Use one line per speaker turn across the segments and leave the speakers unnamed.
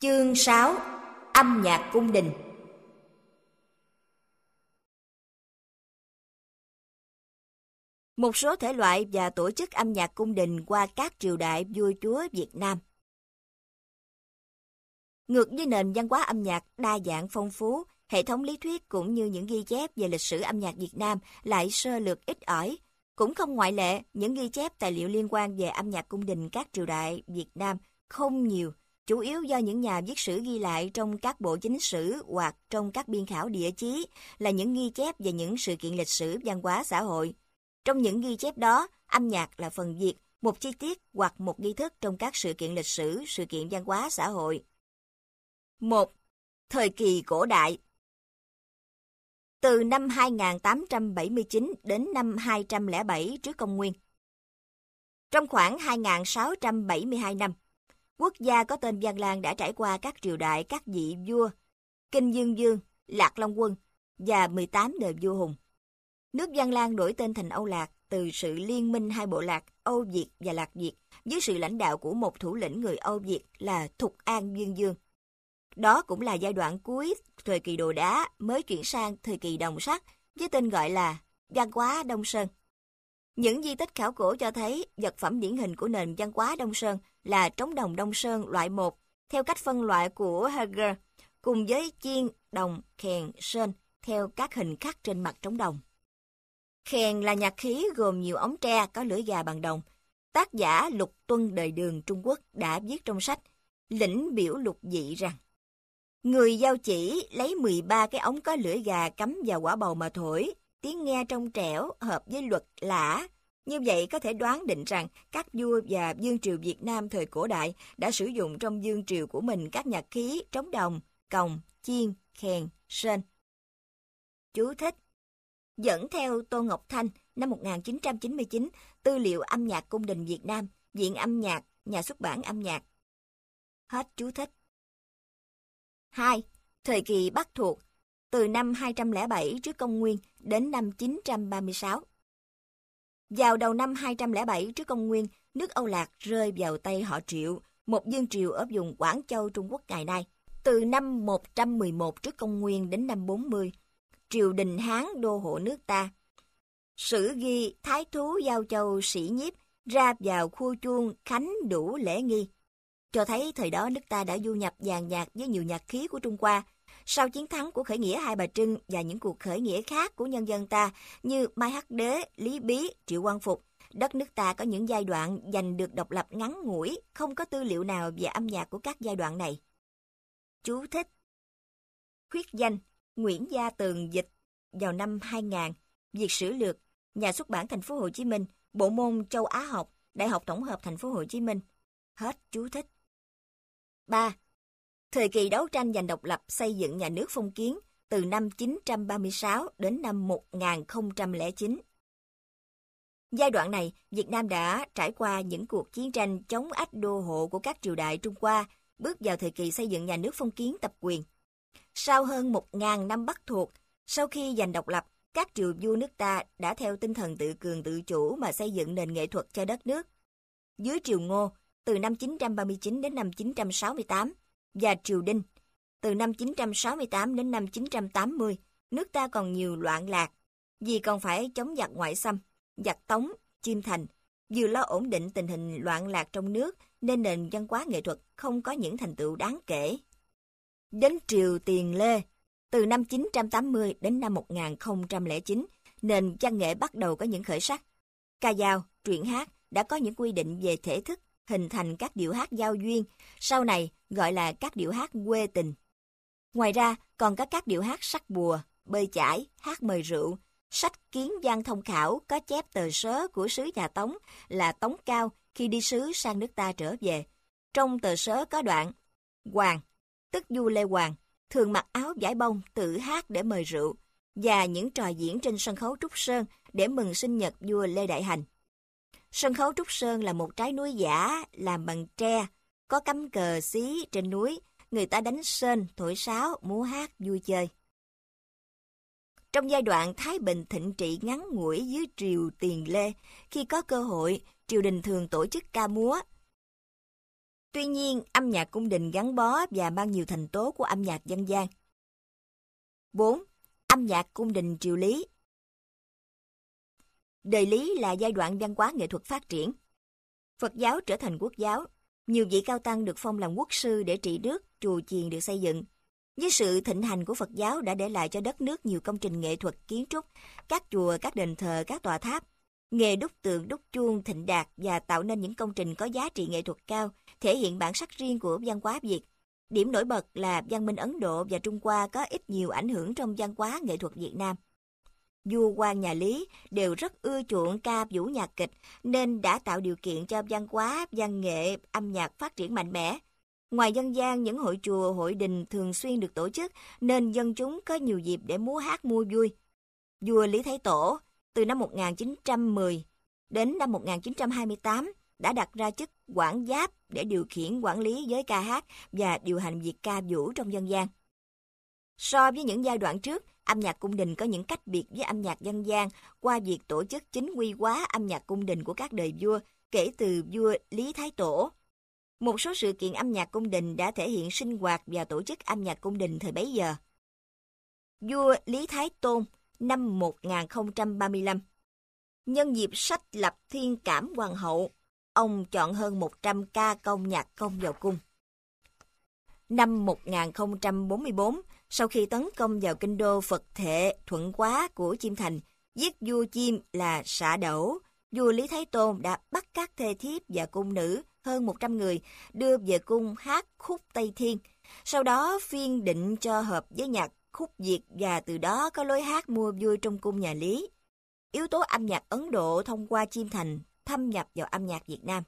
Chương 6. Âm nhạc cung đình. Một số thể loại và tổ chức âm nhạc cung đình qua các triều đại vua chúa Việt Nam. Ngược với nền văn hóa âm nhạc đa dạng phong phú, hệ thống lý thuyết cũng như những ghi chép về lịch sử âm nhạc Việt Nam lại sơ lược ít ỏi. Cũng không ngoại lệ, những ghi chép tài liệu liên quan về âm nhạc cung đình các triều đại Việt Nam không nhiều, chủ yếu do những nhà viết sử ghi lại trong các bộ chính sử hoặc trong các biên khảo địa chí là những ghi chép về những sự kiện lịch sử văn hóa xã hội. Trong những ghi chép đó, âm nhạc là phần việc, một chi tiết hoặc một nghi thức trong các sự kiện lịch sử, sự kiện văn hóa xã hội. 1. Thời kỳ cổ đại. Từ năm 2879 đến năm 207 trước công nguyên. Trong khoảng 2672 năm, quốc gia có tên Văn Lang đã trải qua các triều đại các vị vua, Kinh Dương Dương, Lạc Long Quân và 18 đời vua hùng. Nước Văn Lang đổi tên thành Âu Lạc từ sự liên minh hai bộ lạc Âu Việt và Lạc Việt dưới sự lãnh đạo của một thủ lĩnh người Âu Việt là Thục An Dương Dương. Đó cũng là giai đoạn cuối thời kỳ Đồ Đá mới chuyển sang thời kỳ Đồng Sắt với tên gọi là văn hóa Đông Sơn. Những di tích khảo cổ cho thấy vật phẩm điển hình của nền văn hóa Đông Sơn là trống đồng Đông Sơn loại 1 theo cách phân loại của Heger cùng với chiên, đồng, kèn, sơn theo các hình khắc trên mặt trống đồng. Kèn là nhạc khí gồm nhiều ống tre có lưỡi gà bằng đồng. Tác giả Lục Tuân đời Đường Trung Quốc đã viết trong sách Lĩnh Biểu Lục Dị rằng người giao chỉ lấy 13 cái ống có lưỡi gà cắm vào quả bầu mà thổi, tiếng nghe trong trẻo hợp với luật lã. Như vậy có thể đoán định rằng các vua và vương triều Việt Nam thời cổ đại đã sử dụng trong vương triều của mình các nhạc khí trống đồng, còng, chiên, kèn, sên. Chú thích: dẫn theo Tô Ngọc Thanh năm 1999, tư liệu âm nhạc cung đình Việt Nam, Viện Âm nhạc, Nhà xuất bản Âm nhạc. Hết chú thích. 2. Thời kỳ Bắc thuộc, từ năm 207 trước công nguyên đến năm 936. Vào đầu năm 207 trước công nguyên, nước Âu Lạc rơi vào tay họ Triệu, một vương triều ở vùng Quảng Châu Trung Quốc ngày nay. Từ năm 111 trước công nguyên đến năm 40, triều đình Hán đô hộ nước ta. Sử ghi thái thú giao châu sĩ nhiếp ra vào khu chuông khánh đủ lễ nghi, cho thấy thời đó nước ta đã du nhập dàn nhạc với nhiều nhạc khí của Trung Hoa. Sau chiến thắng của khởi nghĩa Hai Bà Trưng và những cuộc khởi nghĩa khác của nhân dân ta như Mai Hắc Đế, Lý Bí, Triệu Quang Phục, đất nước ta có những giai đoạn giành được độc lập ngắn ngủi, không có tư liệu nào về âm nhạc của các giai đoạn này. Chú thích: khuyết danh Nguyễn Gia Tường dịch vào năm 2000, Việt Sử Lược, Nhà xuất bản Thành phố Hồ Chí Minh, bộ môn Châu Á học, Đại học Tổng hợp Thành phố Hồ Chí Minh. Hết chú thích. 3. Thời kỳ đấu tranh giành độc lập xây dựng nhà nước phong kiến từ năm 936 đến năm 1009. Giai đoạn này, Việt Nam đã trải qua những cuộc chiến tranh chống ách đô hộ của các triều đại Trung Hoa, bước vào thời kỳ xây dựng nhà nước phong kiến tập quyền. Sau hơn 1000 năm Bắc thuộc, sau khi giành độc lập, các triều vua nước ta đã theo tinh thần tự cường tự chủ mà xây dựng nền nghệ thuật cho đất nước. Dưới triều Ngô, từ năm 939 đến năm 968, và triều Đinh, từ năm 968 đến năm 980, nước ta còn nhiều loạn lạc, vì còn phải chống giặc ngoại xâm, giặc Tống, Chiêm Thành, vừa lo ổn định tình hình loạn lạc trong nước nên nền văn hóa nghệ thuật không có những thành tựu đáng kể. Đến triều Tiền Lê, từ năm 980 đến năm 1009, nền văn nghệ bắt đầu có những khởi sắc. Ca dao, truyện hát đã có những quy định về thể thức, hình thành các điệu hát giao duyên, sau này gọi là các điệu hát quê tình. Ngoài ra, còn có các điệu hát sắc bùa, bơi chải, hát mời rượu. Sách Kiến Văn Thông Khảo có chép tờ sớ của sứ nhà Tống là Tống Cao khi đi sứ sang nước ta trở về. Trong tờ sớ có đoạn: Hoàng, tức vua Lê Hoàng, thường mặc áo vải bông tự hát để mời rượu, và những trò diễn trên sân khấu Trúc Sơn để mừng sinh nhật vua Lê Đại Hành. Sân khấu Trúc Sơn là một trái núi giả làm bằng tre, có cắm cờ xí trên núi, người ta đánh sên, thổi sáo, múa hát vui chơi. Trong giai đoạn Thái Bình thịnh trị ngắn ngủi dưới triều Tiền Lê, khi có cơ hội, triều đình thường tổ chức ca múa. Tuy nhiên, âm nhạc cung đình gắn bó và mang nhiều thành tố của âm nhạc dân gian. 4. Âm nhạc cung đình triều Lý. Đời Lý là giai đoạn văn hóa nghệ thuật phát triển. Phật giáo trở thành quốc giáo. Nhiều vị cao tăng được phong làm quốc sư để trị nước, chùa chiền được xây dựng. Với sự thịnh hành của Phật giáo đã để lại cho đất nước nhiều công trình nghệ thuật kiến trúc, các chùa, các đền thờ, các tòa tháp. Nghề đúc tượng, đúc chuông thịnh đạt và tạo nên những công trình có giá trị nghệ thuật cao, thể hiện bản sắc riêng của văn hóa Việt. Điểm nổi bật là văn minh Ấn Độ và Trung Hoa có ít nhiều ảnh hưởng trong văn hóa nghệ thuật Việt Nam. Vua quan nhà Lý đều rất ưa chuộng ca vũ nhạc kịch nên đã tạo điều kiện cho văn hóa, văn nghệ, âm nhạc phát triển mạnh mẽ. Ngoài dân gian, những hội chùa, hội đình thường xuyên được tổ chức nên dân chúng có nhiều dịp để múa hát mua vui. Vua Lý Thái Tổ từ năm 1910 đến năm 1928 đã đặt ra chức quản giáp để điều khiển quản lý giới ca hát và điều hành việc ca vũ trong dân gian. So với những giai đoạn trước, âm nhạc cung đình có những cách biệt với âm nhạc dân gian qua việc tổ chức chính quy hóa âm nhạc cung đình của các đời vua kể từ vua Lý Thái Tổ. Một số sự kiện âm nhạc cung đình đã thể hiện sinh hoạt và tổ chức âm nhạc cung đình thời bấy giờ. Vua Lý Thái Tôn năm 1035. Nhân dịp sách lập Thiên Cảm Hoàng hậu, ông chọn hơn 100 ca công nhạc công vào cung. Năm 1044, sau khi tấn công vào kinh đô Phật Thệ Thuận Quá của Chiêm Thành, giết vua Chiêm là Xạ Đẩu, vua Lý Thái Tôn đã bắt các thê thiếp và cung nữ hơn 100 người đưa về cung hát khúc Tây Thiên. Sau đó phiên định cho hợp với nhạc khúc Việt và từ đó có lối hát mua vui trong cung nhà Lý. Yếu tố âm nhạc Ấn Độ thông qua Chiêm Thành thâm nhập vào âm nhạc Việt Nam.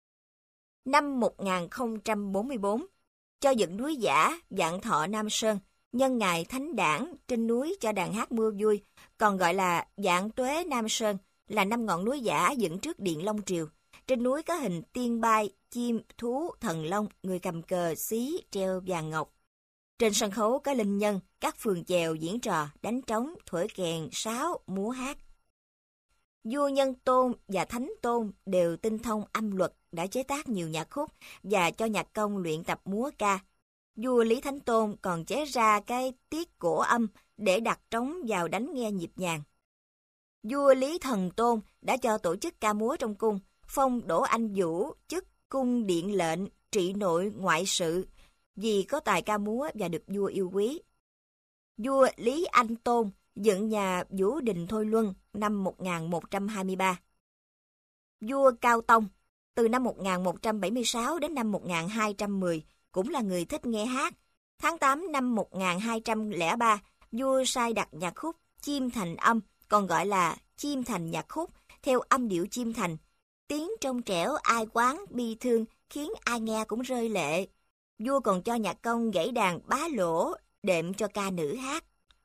Năm 1044, cho dựng núi giả Vạn Thọ Nam Sơn, nhân ngày Thánh Đản trên núi cho đàn hát mua vui, còn gọi là Vạn Tuế Nam Sơn, là 5 ngọn núi giả dựng trước Điện Long Triều. Trên núi có hình tiên bay, chim, thú, thần long, người cầm cờ, xí, treo vàng ngọc. Trên sân khấu có linh nhân, các phường chèo diễn trò, đánh trống, thổi kèn, sáo, múa hát. Vua Nhân Tôn và Thánh Tôn đều tinh thông âm luật, đã chế tác nhiều nhạc khúc và cho nhạc công luyện tập múa ca. Vua Lý Thánh Tôn còn chế ra cái tiết cổ âm để đặt trống vào đánh nghe nhịp nhàng. Vua Lý Thần Tôn đã cho tổ chức ca múa trong cung, phong Đỗ Anh Vũ chức cung điện lệnh, trị nội ngoại sự, vì có tài ca múa và được vua yêu quý. Vua Lý Anh Tôn dựng nhà Vũ Đình Thôi Luân năm 1123. Vua Cao Tông từ năm 1176 đến năm 1210 cũng là người thích nghe hát. Tháng 8 năm 1203, vua sai đặt nhạc khúc Chiêm Thành Âm, còn gọi là Chiêm Thành nhạc khúc, theo âm điệu Chiêm Thành. Tiếng trong trẻo ai quán bi thương khiến ai nghe cũng rơi lệ. Vua còn cho nhạc công gãy đàn bá lỗ, đệm cho ca nữ hát.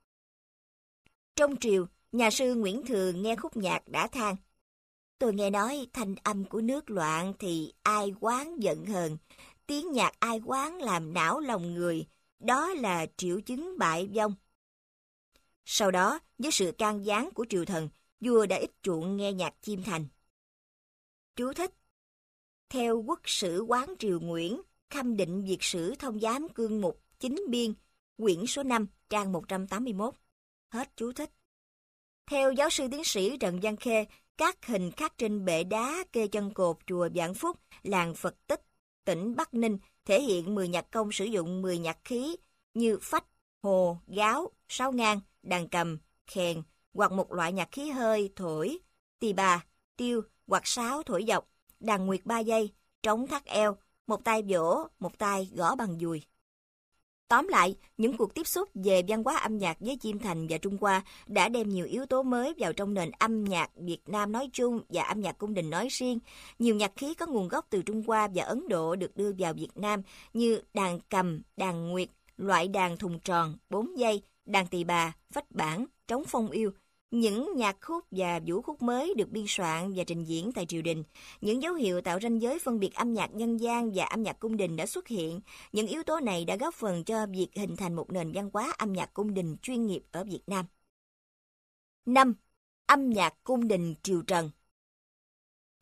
Trong triều, nhà sư Nguyễn Thường nghe khúc nhạc đã than: "Tôi nghe nói thanh âm của nước loạn thì ai quán giận hờn, tiếng nhạc ai quán làm não lòng người, đó là triệu chứng bại vong." Sau đó, với sự can gián của triều thần, vua đã ít chuộng nghe nhạc Chiêm Thành. Chú thích: theo Quốc sử Quán Triều Nguyễn, Khâm định Việt sử Thông giám cương mục Chính biên, quyển số 5, trang 181. Hết chú thích. Theo giáo sư tiến sĩ Trần Văn Khê, các hình khắc trên bệ đá kê chân cột chùa Vạn Phúc, làng Phật Tích, tỉnh Bắc Ninh thể hiện 10 nhạc công sử dụng 10 nhạc khí như phách, hồ, gáo, sáo ngang, đàn cầm, kèn hoặc một loại nhạc khí hơi thổi, tỳ bà, tiêu hoặc sáo thổi dọc, đàn nguyệt 3 giây, trống thắt eo, một tay vỗ, một tay gõ bằng dùi. Tóm lại, những cuộc tiếp xúc về văn hóa âm nhạc với Chiêm Thành và Trung Hoa đã đem nhiều yếu tố mới vào trong nền âm nhạc Việt Nam nói chung và âm nhạc cung đình nói riêng. Nhiều nhạc khí có nguồn gốc từ Trung Hoa và Ấn Độ được đưa vào Việt Nam như đàn cầm, đàn nguyệt, loại đàn thùng tròn, 4 giây, đàn tỳ bà, phách bản, trống phong yêu. Những nhạc khúc và vũ khúc mới được biên soạn và trình diễn tại triều đình. Những dấu hiệu tạo ranh giới phân biệt âm nhạc dân gian và âm nhạc cung đình đã xuất hiện. Những yếu tố này đã góp phần cho việc hình thành một nền văn hóa âm nhạc cung đình chuyên nghiệp ở Việt Nam. 5. Âm nhạc cung đình triều Trần.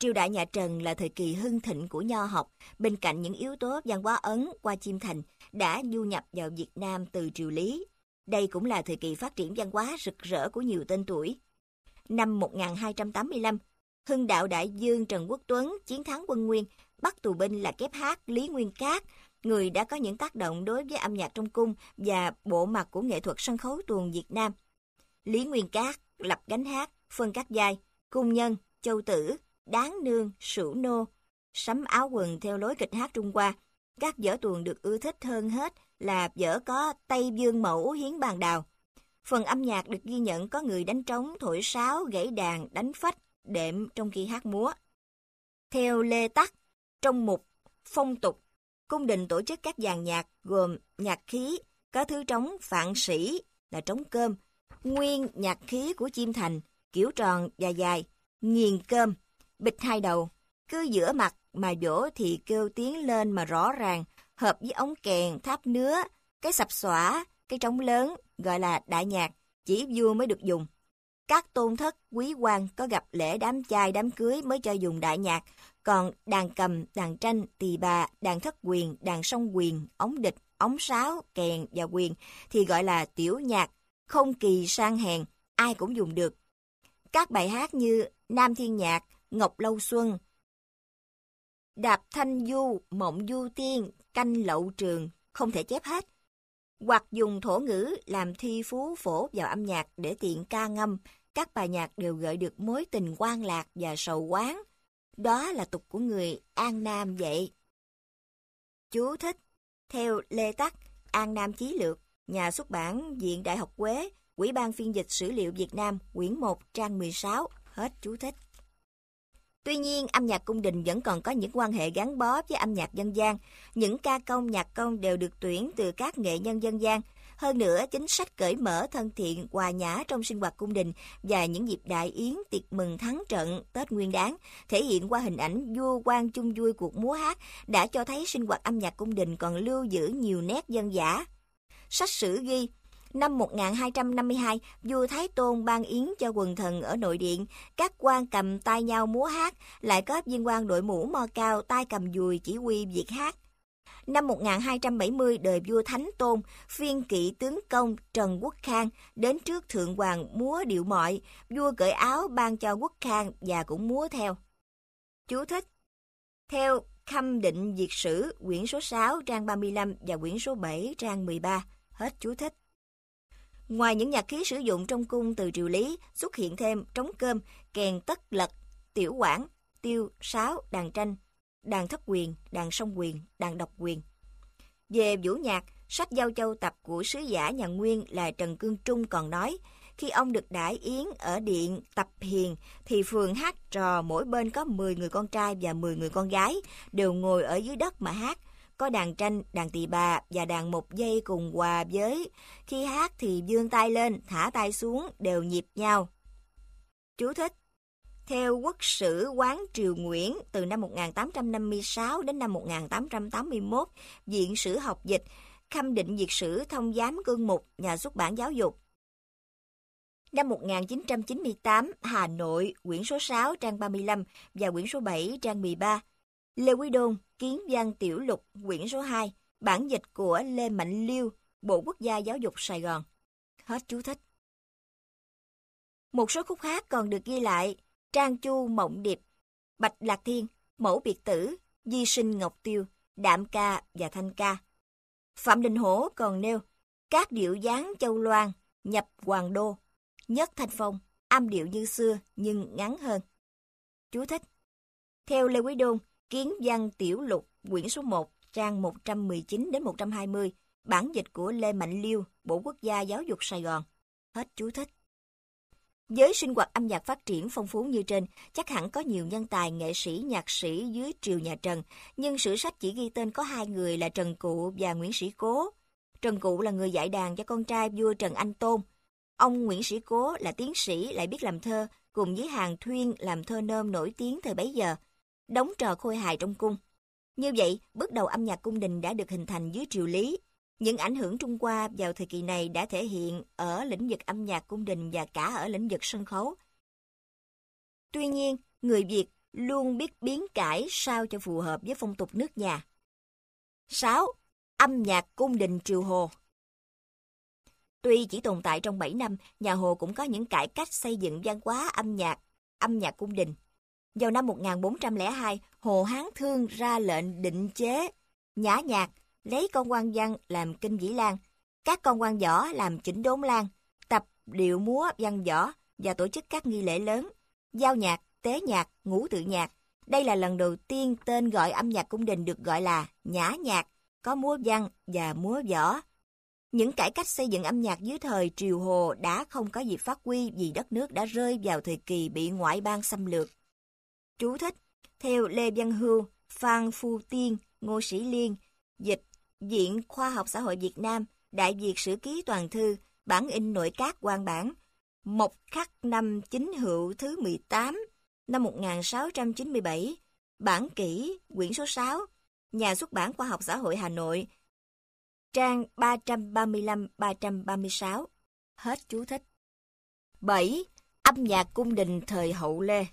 Triều đại nhà Trần là thời kỳ hưng thịnh của nho học, bên cạnh những yếu tố văn hóa Ấn qua Chiêm Thành đã du nhập vào Việt Nam từ triều Lý. Đây cũng là thời kỳ phát triển văn hóa rực rỡ của nhiều tên tuổi. Năm 1285, Hưng đạo đại vương Trần Quốc Tuấn chiến thắng quân Nguyên, bắt tù binh là kép hát Lý Nguyên Cát, người đã có những tác động đối với âm nhạc trong cung và bộ mặt của nghệ thuật sân khấu tuồng Việt Nam. Lý Nguyên Cát lập gánh hát, phân các giai, cung nhân, châu tử, đáng nương, sửu nô, sắm áo quần theo lối kịch hát Trung Hoa. Các vở tuồng được ưa thích hơn hết là vở có Tây Dương Mẫu hiến bàn đào. Phần âm nhạc được ghi nhận có người đánh trống, thổi sáo, gãy đàn, đánh phách, đệm trong khi hát múa. Theo Lê Tắc, trong mục Phong tục, cung đình tổ chức các dàn nhạc gồm nhạc khí, có thứ trống phạn sĩ là trống cơm, nguyên nhạc khí của Chiêm Thành, kiểu tròn và dài, nghiền cơm, bịch hai đầu, cứ giữa mặt mà vỗ thì kêu tiếng lên mà rõ ràng, hợp với ống kèn, tháp nứa, cái sập xõa, cái trống lớn, gọi là đại nhạc, chỉ vua mới được dùng. Các tôn thất, quý quan có gặp lễ đám trai, đám cưới mới cho dùng đại nhạc, còn đàn cầm, đàn tranh, tỳ bà, đàn thất quyền, đàn song quyền, ống địch, ống sáo, kèn và quyền thì gọi là tiểu nhạc, không kỳ sang hèn, ai cũng dùng được. Các bài hát như Nam Thiên Nhạc, Ngọc Lâu Xuân, Đạp Thanh Du, Mộng Du Tiên, Canh Lậu Trường không thể chép hết, hoặc dùng thổ ngữ làm thi phú phổ vào âm nhạc để tiện ca ngâm. Các bài nhạc đều gợi được mối tình quan lạc và sầu quán. Đó là tục của người An Nam vậy. Chú thích. Theo Lê Tắc, An Nam Chí Lược, nhà xuất bản Viện Đại học Huế, Ủy ban phiên dịch sử liệu Việt Nam, quyển 1, trang 16. Hết chú thích. Tuy nhiên, âm nhạc cung đình vẫn còn có những quan hệ gắn bó với âm nhạc dân gian. Những ca công, nhạc công đều được tuyển từ các nghệ nhân dân gian. Hơn nữa, chính sách cởi mở, thân thiện, hòa nhã trong sinh hoạt cung đình và những dịp đại yến, tiệc mừng thắng trận, Tết Nguyên Đán, thể hiện qua hình ảnh vua quan chung vui cuộc múa hát, đã cho thấy sinh hoạt âm nhạc cung đình còn lưu giữ nhiều nét dân dã. Sách sử ghi, năm 1252, vua Thái Tôn ban yến cho quần thần ở nội điện, các quan cầm tay nhau múa hát, lại có viên quan đội mũ mo cao, tay cầm dùi chỉ huy việc hát. Năm 1270, đời vua Thánh Tôn, phiên kỵ tướng công Trần Quốc Khang đến trước thượng hoàng múa điệu mọi, vua cởi áo ban cho Quốc Khang và cũng múa theo. Chú thích. Theo Khâm Định Việt Sử, quyển số 6, trang 35 và quyển số 7, trang 13. Hết chú thích. Ngoài những nhạc khí sử dụng trong cung từ triều Lý, xuất hiện thêm trống cơm, kèn tất lật, tiểu quản, tiêu, sáo, đàn tranh, đàn thất quyền, đàn song quyền, đàn độc quyền. Về vũ nhạc, sách Giao Châu tập của sứ giả nhà Nguyên là Trần Cương Trung còn nói, khi ông được đãi yến ở điện Tập Hiền thì phường hát trò mỗi bên có 10 người con trai và 10 người con gái, đều ngồi ở dưới đất mà hát. Có đàn tranh, đàn tỳ bà và đàn một dây cùng hòa với. Khi hát thì vươn tay lên, thả tay xuống, đều nhịp nhau. Chú thích. Theo Quốc sử Quán Triều Nguyễn, từ năm 1856 đến năm 1881, Viện Sử học dịch, Khâm Định Việt Sử Thông Giám Cương Mục, nhà xuất bản giáo dục. Năm 1998, Hà Nội, quyển số 6, trang 35 và quyển số 7, trang 13. Lê Quý Đôn, Kiến văn tiểu lục, quyển số 2, bản dịch của Lê Mạnh Liêu, Bộ Quốc gia Giáo dục Sài Gòn. Hết chú thích. Một số khúc hát còn được ghi lại: Trang Chu Mộng Điệp, Bạch Lạc Thiên, Mẫu Biệt Tử, Di Sinh Ngọc Tiêu, Đạm Ca và Thanh Ca. Phạm Đình Hổ còn nêu các điệu dáng Châu Loan, nhập Hoàng Đô, Nhất Thanh Phong, âm điệu như xưa nhưng ngắn hơn. Chú thích. Theo Lê Quý Đôn, Kiến văn tiểu lục, quyển số 1, trang 119 đến 120, bản dịch của Lê Mạnh Liêu, Bộ Quốc gia Giáo dục Sài Gòn. Hết chú thích. Với sinh hoạt âm nhạc phát triển phong phú như trên, chắc hẳn có nhiều nhân tài, nghệ sĩ, nhạc sĩ dưới triều nhà Trần, nhưng sử sách chỉ ghi tên có 2 người là Trần Cụ và Nguyễn Sĩ Cố. Trần Cụ là người dạy đàn cho con trai vua Trần Anh Tôn. Ông Nguyễn Sĩ Cố là tiến sĩ lại biết làm thơ, cùng với Hàn Thuyên làm thơ nôm nổi tiếng thời bấy giờ, đóng trò khôi hài trong cung. Như vậy, bước đầu âm nhạc cung đình đã được hình thành dưới triều Lý. Những ảnh hưởng Trung Hoa vào thời kỳ này đã thể hiện ở lĩnh vực âm nhạc cung đình và cả ở lĩnh vực sân khấu. Tuy nhiên, người Việt luôn biết biến cải sao cho phù hợp với phong tục nước nhà. 6. Âm nhạc cung đình triều Hồ. Tuy chỉ tồn tại trong 7 năm, nhà Hồ cũng có những cải cách xây dựng văn hóa âm nhạc cung đình. Vào năm 1402, Hồ Hán Thương ra lệnh định chế nhã nhạc, lấy con quan văn làm kinh vĩ lang, các con quan võ làm chỉnh đốn lang, tập điệu múa văn võ và tổ chức các nghi lễ lớn, giao nhạc, tế nhạc, ngũ tự nhạc. Đây là lần đầu tiên tên gọi âm nhạc cung đình được gọi là nhã nhạc, có múa văn và múa võ. Những cải cách xây dựng âm nhạc dưới thời triều Hồ đã không có dịp phát huy vì đất nước đã rơi vào thời kỳ bị ngoại bang xâm lược. Chú thích: theo Lê Văn Hưu, Phan Phu Tiên, Ngô Sĩ Liên, dịch Viện Khoa học Xã hội Việt Nam, Đại Việt Sử Ký Toàn Thư, bản in nội các quan bản, Mộc Khắc năm Chính Hựu thứ 18, năm 1697, bản kỷ, quyển số 6, Nhà xuất bản Khoa học Xã hội Hà Nội, trang 335-336. Hết chú thích. 7. Âm nhạc cung đình thời Hậu Lê.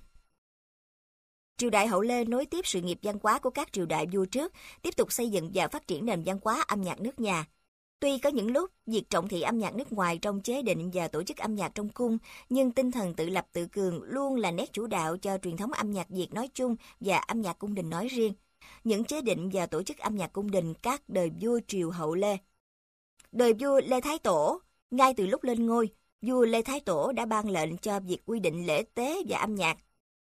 Triều đại Hậu Lê nối tiếp sự nghiệp văn hóa của các triều đại vua trước, tiếp tục xây dựng và phát triển nền văn hóa âm nhạc nước nhà. Tuy có những lúc việc trọng thị âm nhạc nước ngoài trong chế định và tổ chức âm nhạc trong cung, nhưng tinh thần tự lập tự cường luôn là nét chủ đạo cho truyền thống âm nhạc Việt nói chung và âm nhạc cung đình nói riêng. Những chế định và tổ chức âm nhạc cung đình các đời vua triều Hậu Lê. Đời vua Lê Thái Tổ, ngay từ lúc lên ngôi, vua Lê Thái Tổ đã ban lệnh cho việc quy định lễ tế và âm nhạc.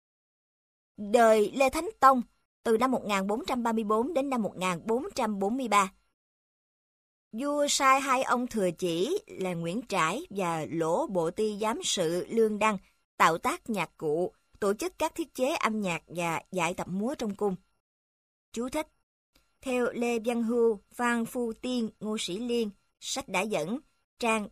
Đời Lê Thánh Tông, từ năm 1434 đến năm 1443. Vua sai hai ông thừa chỉ là Nguyễn Trãi và Lỗ Bộ Ty Giám sự Lương Đăng tạo tác nhạc cụ, tổ chức các thiết chế âm nhạc và dạy tập múa trong cung. Chú thích: theo Lê Văn Hưu, Phan Phu Tiên, Ngô Sĩ Liên, sách đã dẫn, trang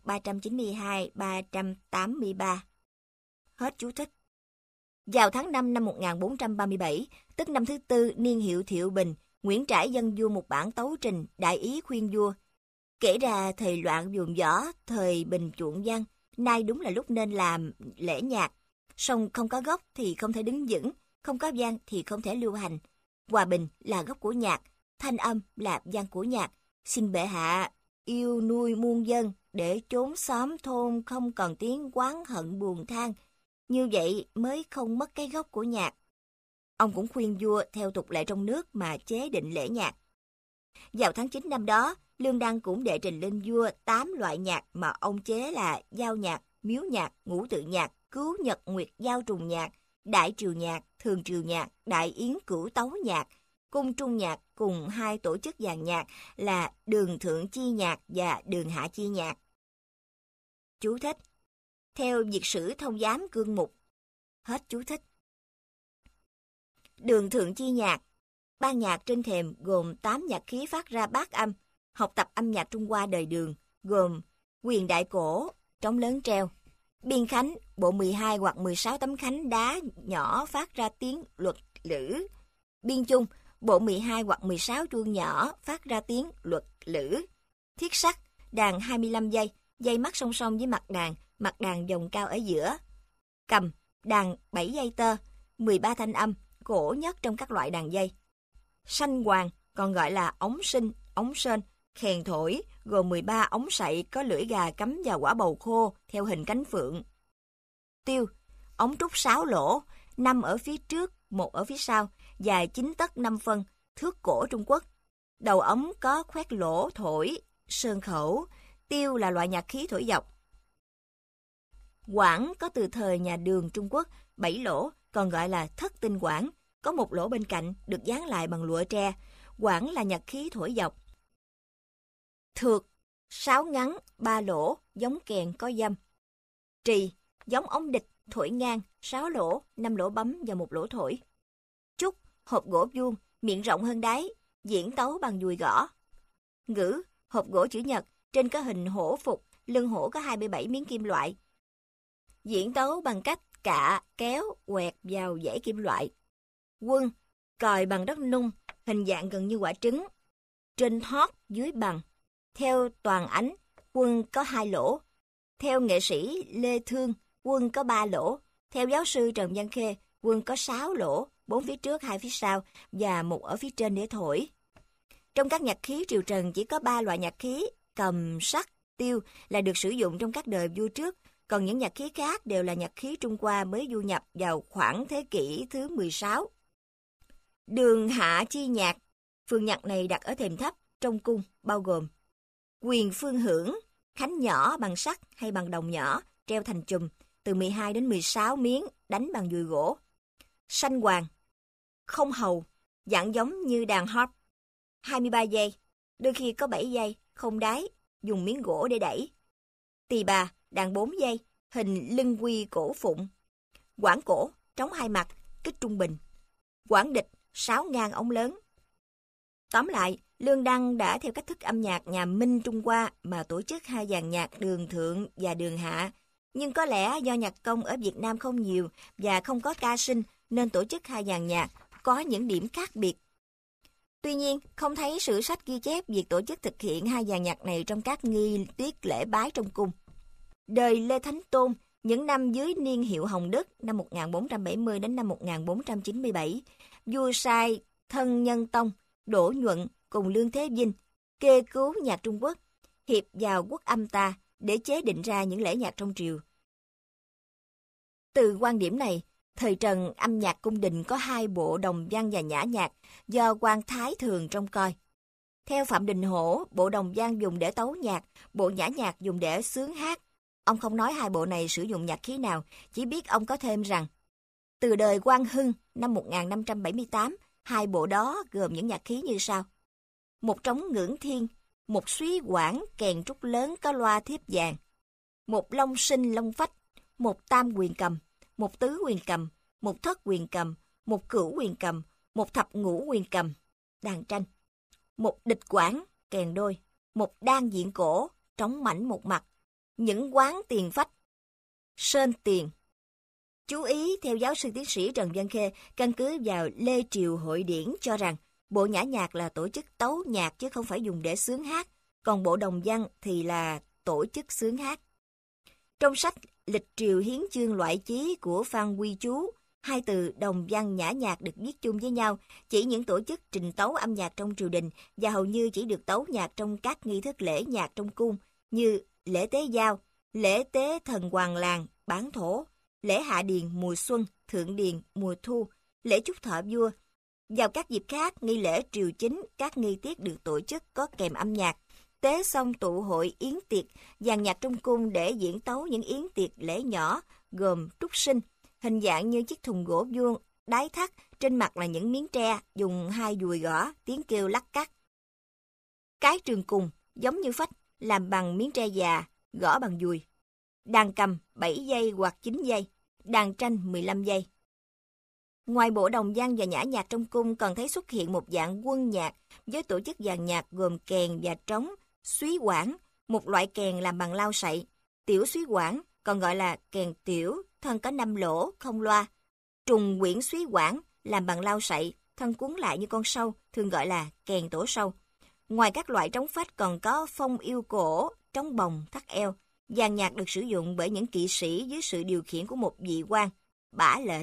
392-383. Hết chú thích. Vào tháng 5 năm 1437, tức năm thứ tư niên hiệu Thiệu Bình, Nguyễn Trãi dâng vua một bản tấu trình đại ý khuyên vua. Kể ra thời loạn vùng võ, thời bình chuộng văn, nay đúng là lúc nên làm lễ nhạc. Song không có gốc thì không thể đứng vững, không có văn thì không thể lưu hành. Hòa bình là gốc của nhạc, thanh âm là văn của nhạc. Xin bệ hạ yêu nuôi muôn dân để chốn xóm thôn không còn tiếng oán hận buồn than. Như vậy mới không mất cái gốc của nhạc. Ông cũng khuyên vua theo tục lệ trong nước mà chế định lễ nhạc. Vào tháng 9 năm đó, Lương Đăng cũng đệ trình lên vua 8 loại nhạc mà ông chế là giao nhạc, miếu nhạc, ngũ tự nhạc, cứu nhật nguyệt giao trùng nhạc, đại triều nhạc, thường triều nhạc, đại yến cửu tấu nhạc, cung trung nhạc cùng hai tổ chức dàn nhạc là đường thượng chi nhạc và đường hạ chi nhạc. Chú thích: theo Việt sử thông giám cương mục. Hết chú thích. Đường thượng chi nhạc, ban nhạc trên thềm gồm 8 nhạc khí phát ra bát âm, học tập âm nhạc Trung Hoa đời Đường, gồm quyền đại cổ, trống lớn treo, biên khánh, bộ 12 hoặc 16 tấm khánh đá nhỏ phát ra tiếng luật lử, biên chung, bộ 12 hoặc 16 chuông nhỏ phát ra tiếng luật lử, thiết sắc, đàn 25 dây, dây mắc song song với mặt đàn vòng cao ở giữa, cầm, đàn 7 dây tơ, 13 thanh âm, cổ nhất trong các loại đàn dây. Sanh hoàng, còn gọi là ống sinh, ống sên, khèn thổi, gồm 13 ống sậy có lưỡi gà cắm vào quả bầu khô theo hình cánh phượng. Tiêu, ống trúc 6 lỗ, 5 ở phía trước, 1 ở phía sau, dài 9 tấc 5 phân, thước cổ Trung Quốc. Đầu ống có khoét lỗ thổi, sơn khẩu. Tiêu là loại nhạc khí thổi dọc. Quảng có từ thời nhà Đường Trung Quốc, 7 lỗ, còn gọi là thất tinh quảng, có một lỗ bên cạnh, được dán lại bằng lụa tre. Quảng là nhạc khí thổi dọc. Thược, 6 ngắn, 3 lỗ, giống kèn có dăm. Trì, giống ống địch, thổi ngang, 6 lỗ, 5 lỗ bấm và 1 lỗ thổi. Trúc, hộp gỗ vuông, miệng rộng hơn đáy, diễn tấu bằng dùi gõ. Ngữ, hộp gỗ chữ nhật, trên có hình hổ phục, lưng hổ có 27 miếng kim loại. Diễn tấu bằng cách cạ, kéo, quẹt vào dãy kim loại. Quân, còi bằng đất nung, hình dạng gần như quả trứng. Trên hót, dưới bằng. Theo Toàn Ánh, quân có 2 lỗ. Theo nghệ sĩ Lê Thương, quân có 3 lỗ. Theo giáo sư Trần Văn Khê, quân có 6 lỗ, 4 phía trước, 2 phía sau và 1 ở phía trên để thổi. Trong các nhạc khí triều Trần chỉ có 3 loại nhạc khí, cầm, sắt, tiêu là được sử dụng trong các đời vua trước, còn những nhạc khí khác đều là nhạc khí Trung Hoa mới du nhập vào khoảng thế kỷ thứ 16. Đường hạ chi nhạc, phương nhạc này đặt ở thềm thấp trong cung, bao gồm quyền phương hưởng, khánh nhỏ bằng sắt hay bằng đồng nhỏ, treo thành chùm, từ 12 đến 16 miếng, đánh bằng dùi gỗ. Sanh hoàng, không hầu, dạng giống như đàn harp, 23 giây, đôi khi có 7 giây, không đáy, dùng miếng gỗ để đẩy. Tỳ bà, đàn 4 giây, hình lưng quy cổ phụng. Quảng cổ, trống 2 mặt, kích trung bình. Quảng địch, 6 ngang ống lớn. Tóm lại, Lương Đăng đã theo cách thức âm nhạc nhà Minh Trung Hoa mà tổ chức 2 dàn nhạc đường thượng và đường hạ. Nhưng có lẽ do nhạc công ở Việt Nam không nhiều và không có ca sinh nên tổ chức 2 dàn nhạc có những điểm khác biệt. Tuy nhiên, không thấy sử sách ghi chép việc tổ chức thực hiện 2 dàn nhạc này trong các nghi tiết lễ bái trong cung. Đời Lê Thánh Tôn, những năm dưới niên hiệu Hồng Đức năm 1470 đến năm 1497, vua sai Thân Nhân Tông, Đỗ Nhuận cùng Lương Thế Vinh kê cứu nhạc Trung Quốc, hiệp vào quốc âm ta để chế định ra những lễ nhạc trong triều. Từ quan điểm này, thời Trần âm nhạc cung đình có 2 bộ đồng văn và nhã nhạc do quan Thái Thường trông coi. Theo Phạm Đình Hổ, bộ đồng văn dùng để tấu nhạc, bộ nhã nhạc dùng để xướng hát. Ông không nói 2 bộ này sử dụng nhạc khí nào, chỉ biết ông có thêm rằng từ đời Quang Hưng năm 1578, 2 bộ đó gồm những nhạc khí như sau: một trống ngưỡng thiên, một súy quản kèn trúc lớn có loa thiếp vàng, một long sinh long phách, một tam quyền cầm, một tứ quyền cầm, một thất quyền cầm, một cửu quyền cầm, một thập ngũ quyền cầm, đàn tranh, một địch quản kèn đôi, một đan diện cổ, trống mảnh một mặt, những quán tiền phách, sơn tiền. Chú ý, theo giáo sư tiến sĩ Trần Văn Khê, căn cứ vào Lê Triều Hội Điển cho rằng bộ nhã nhạc là tổ chức tấu nhạc chứ không phải dùng để xướng hát, còn bộ đồng văn thì là tổ chức xướng hát. Trong sách Lịch Triều Hiến Chương Loại Chí của Phan Quy Chú, 2 từ đồng văn nhã nhạc được viết chung với nhau, chỉ những tổ chức trình tấu âm nhạc trong triều đình và hầu như chỉ được tấu nhạc trong các nghi thức lễ nhạc trong cung như lễ tế giao, lễ tế thần hoàng làng, bán thổ, lễ hạ điền mùa xuân, thượng điền mùa thu, lễ chúc thọ vua. Vào các dịp khác, nghi lễ triều chính, các nghi tiết được tổ chức có kèm âm nhạc. Tế xong tụ hội yến tiệc, dàn nhạc trong cung để diễn tấu những yến tiệc lễ nhỏ, gồm trúc sinh, hình dạng như chiếc thùng gỗ vuông, đáy thắt, trên mặt là những miếng tre, dùng 2 dùi gõ, tiếng kêu lắc cắt. Cái trường cùng, giống như phách, làm bằng miếng tre già, gõ bằng dùi. Đàn cầm 7 giây hoặc 9 giây, đàn tranh 15 giây. Ngoài bộ đồng văn và nhã nhạc trong cung còn thấy xuất hiện một dạng quân nhạc với tổ chức dàn nhạc gồm kèn và trống, súy quản, một loại kèn làm bằng lao sậy, tiểu súy quản, còn gọi là kèn tiểu, thân có 5 lỗ, không loa, trùng quyển súy quản, làm bằng lao sậy, thân cuốn lại như con sâu, thường gọi là kèn tổ sâu. Ngoài các loại trống phách còn có phong yêu cổ, trống bồng, thắt eo. Dàn nhạc được sử dụng bởi những kỵ sĩ dưới sự điều khiển của một vị quan, bả lệnh.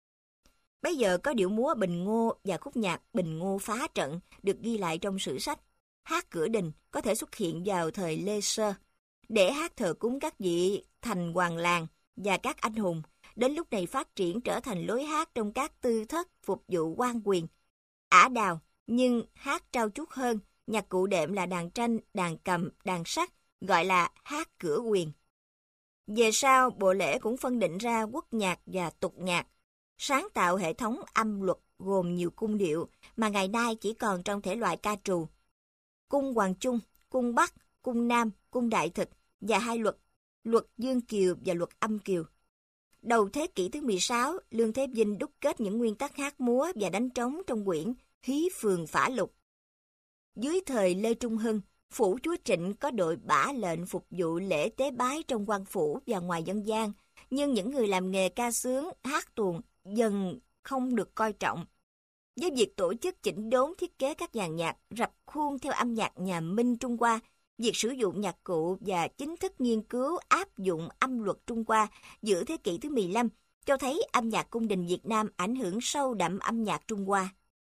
Bây giờ có điệu múa Bình Ngô và khúc nhạc Bình Ngô phá trận được ghi lại trong sử sách. Hát cửa đình có thể xuất hiện vào thời Lê Sơ, để hát thờ cúng các vị thành hoàng làng và các anh hùng. Đến lúc này phát triển trở thành lối hát trong các tư thất phục vụ quan quyền. Ả đào, nhưng hát trau chuốt hơn, nhạc cụ đệm là đàn tranh, đàn cầm, đàn sắt, gọi là hát cửa quyền. Về sau, bộ lễ cũng phân định ra quốc nhạc và tục nhạc, sáng tạo hệ thống âm luật gồm nhiều cung điệu mà ngày nay chỉ còn trong thể loại ca trù. Cung Hoàng Trung, cung Bắc, cung Nam, cung Đại Thực và 2 luật, luật Dương Kiều và luật Âm Kiều. Đầu thế kỷ thứ 16, Lương Thế Vinh đúc kết những nguyên tắc hát múa và đánh trống trong quyển Hí Phường Phả Lục. Dưới thời Lê Trung Hưng, phủ chúa Trịnh có đội bả lệnh phục vụ lễ tế bái trong quan phủ và ngoài dân gian, nhưng những người làm nghề ca xướng, hát tuồng dần không được coi trọng. Với việc tổ chức chỉnh đốn thiết kế các dàn nhạc rập khuôn theo âm nhạc nhà Minh Trung Hoa, việc sử dụng nhạc cụ và chính thức nghiên cứu áp dụng âm luật Trung Hoa giữa thế kỷ thứ 15 cho thấy âm nhạc cung đình Việt Nam ảnh hưởng sâu đậm âm nhạc Trung Hoa.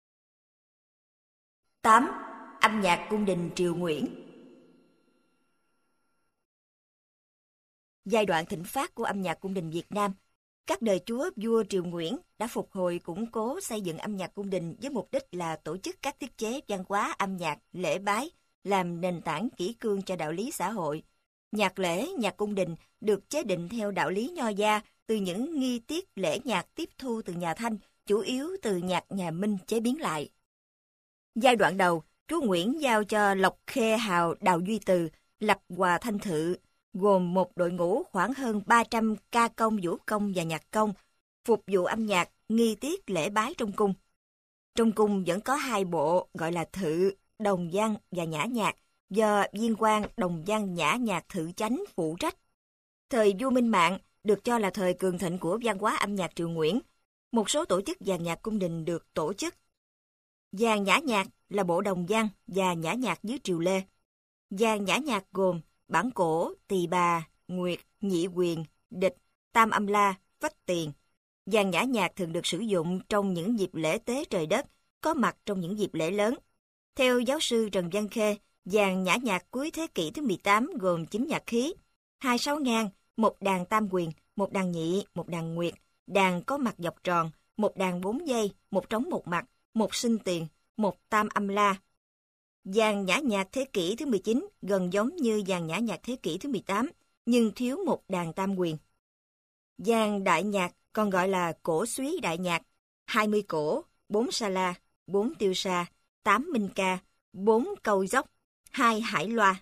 8. Âm nhạc cung đình Triều Nguyễn. Giai đoạn thịnh phát của âm nhạc cung đình Việt Nam, các đời chúa vua Triều Nguyễn đã phục hồi củng cố xây dựng âm nhạc cung đình với mục đích là tổ chức các tiết chế văn hóa âm nhạc, lễ bái, làm nền tảng kỷ cương cho đạo lý xã hội. Nhạc lễ, nhạc cung đình được chế định theo đạo lý Nho gia từ những nghi tiết lễ nhạc tiếp thu từ nhà Thanh, chủ yếu từ nhạc nhà Minh chế biến lại. Giai đoạn đầu, chúa Nguyễn giao cho Lộc Khê Hào Đào Duy Từ lập Hòa Thanh Thự, gồm một đội ngũ khoảng hơn 300 ca công, vũ công và nhạc công, phục vụ âm nhạc, nghi tiết lễ bái trong cung. Trong cung vẫn có 2 bộ gọi là Thự, Đồng Văn và Nhã Nhạc, do viên quan Đồng Văn Nhã Nhạc Thự Chánh phụ trách. Thời vua Minh Mạng được cho là thời cường thịnh của văn hóa âm nhạc Triều Nguyễn. Một số tổ chức dàn nhạc cung đình được tổ chức. Dàn Nhã Nhạc là bộ Đồng Văn và Nhã Nhạc dưới Triều Lê. Dàn Nhã Nhạc gồm bản cổ, tỳ bà, nguyệt, nhị quyền, địch, tam âm la, vách tiền. Dàn Nhã Nhạc thường được sử dụng trong những dịp lễ tế trời đất, có mặt trong những dịp lễ lớn. Theo giáo sư Trần Văn Khê, dàn Nhã Nhạc cuối thế kỷ thứ 18 gồm 9 nhạc khí, 26 ngang, một đàn tam quyền, một đàn nhị, một đàn nguyệt, đàn có mặt dọc tròn, một đàn 4 dây, một trống một mặt, một sinh tiền, một tam âm la. Dàn Nhã Nhạc thế kỷ thứ 19 gần giống như dàn Nhã Nhạc thế kỷ thứ 18, nhưng thiếu một đàn tam quyền. Dàn Đại Nhạc còn gọi là cổ súy đại nhạc, 20 cổ, 4 sa la, 4 tiêu sa, 8 minh ca, 4 câu dốc, 2 hải loa.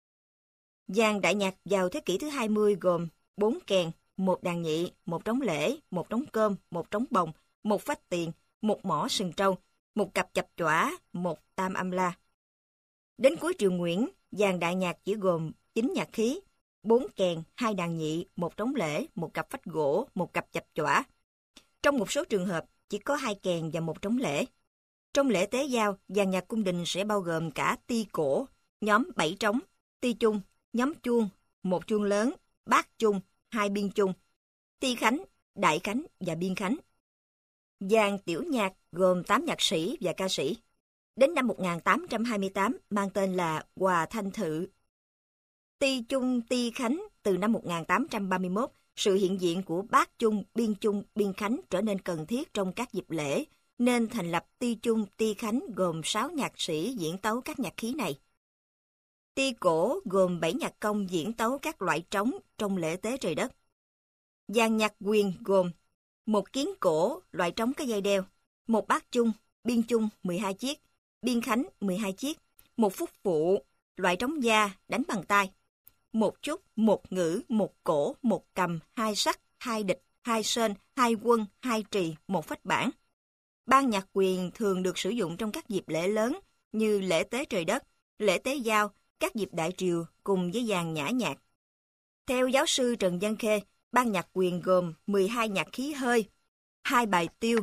Dàn Đại Nhạc vào thế kỷ thứ 20 gồm 4 kèn, một đàn nhị, một trống lễ, một trống cơm, một trống bồng, một phách tiền, một mõ sừng trâu, một cặp chập chỏa, một tam âm la. Đến cuối Triều Nguyễn, dàn Đại Nhạc chỉ gồm 9 nhạc khí, 4 kèn, 2 đàn nhị, một trống lễ, một cặp phách gỗ, một cặp chập chỏa. Trong một số trường hợp, chỉ có 2 kèn và một trống lễ. Trong lễ tế giao, dàn nhạc cung đình sẽ bao gồm cả ti cổ, nhóm 7 trống, ti chung, nhóm chuông, một chuông lớn, bát chung, 2 biên chung, ti khánh, đại khánh và biên khánh. Dàn tiểu nhạc gồm 8 nhạc sĩ và ca sĩ. Đến năm 1828 mang tên là Hòa Thanh Thự. Ti chung, ti khánh từ năm 1831, sự hiện diện của bát chung, biên khánh trở nên cần thiết trong các dịp lễ, nên thành lập ti chung, ti khánh gồm 6 nhạc sĩ diễn tấu các nhạc khí này. Ti cổ gồm 7 nhạc công diễn tấu các loại trống trong lễ tế trời đất. Dàn nhạc quyền gồm một kiến cổ, loại trống có dây đeo, một bát chung, biên chung 12 chiếc, biên khánh 12 chiếc, một phúc phụ, loại trống da đánh bằng tay, một chút, một ngữ, một cổ, một cầm, 2 sắt, 2 địch, 2 sên, 2 quân, 2 trì, một phách bản. Ban nhạc quyền thường được sử dụng trong các dịp lễ lớn như lễ tế trời đất, lễ tế giao, các dịp đại triều cùng với dàn Nhã Nhạc. Theo giáo sư Trần Văn Khê, ban nhạc quyền gồm 12 nhạc khí hơi, 2 bài tiêu,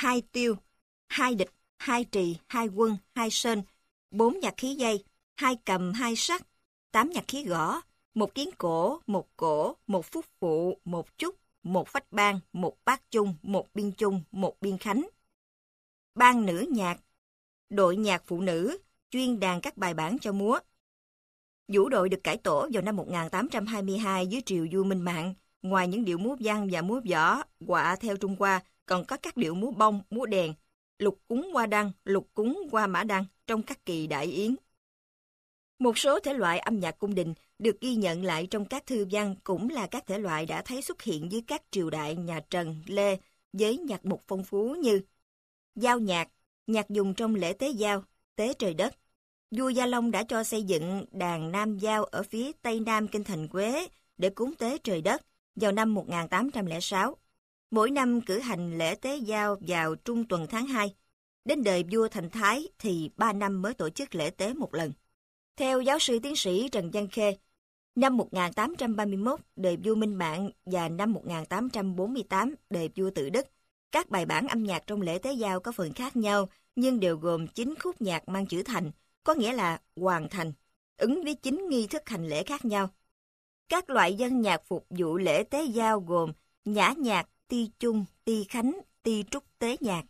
2 địch, 2 trì, 2 quân, 2 sên, 4 nhạc khí dây, 2 cầm, 2 sắt, 8 nhạc khí gõ, một kiến cổ, một phúc phụ, một chút, một phách ban, một bát chung, một biên khánh. Ban nữ nhạc, đội nhạc phụ nữ, chuyên đàn các bài bản cho múa. Vũ đội được cải tổ vào năm 1822 dưới triều vua Minh Mạng. Ngoài những điệu múa văn và múa võ, quạ theo Trung Hoa, còn có các điệu múa bông, múa đèn, lục cúng hoa đăng, lục cúng hoa mã đăng trong các kỳ đại yến. Một số thể loại âm nhạc cung đình được ghi nhận lại trong các thư văn cũng là các thể loại đã thấy xuất hiện dưới các triều đại nhà Trần, Lê với nhạc mục phong phú như giao nhạc, nhạc dùng trong lễ tế giao, tế trời đất. Vua Gia Long đã cho xây dựng đàn Nam Giao ở phía tây nam kinh thành Quế để cúng tế trời đất vào năm 1806. Mỗi năm cử hành lễ tế giao vào trung tuần tháng 2. Đến đời vua Thành Thái thì 3 năm mới tổ chức lễ tế một lần. Theo giáo sư tiến sĩ Trần Văn Khê, năm 1831 đời vua Minh Mạng và năm 1848 đời vua Tự Đức, các bài bản âm nhạc trong lễ tế giao có phần khác nhau nhưng đều gồm 9 khúc nhạc mang chữ thành, có nghĩa là hoàn thành, ứng với 9 nghi thức hành lễ khác nhau. Các loại dân nhạc phục vụ lễ tế giao gồm nhã nhạc, ti chung, ti khánh, ti trúc tế nhạc.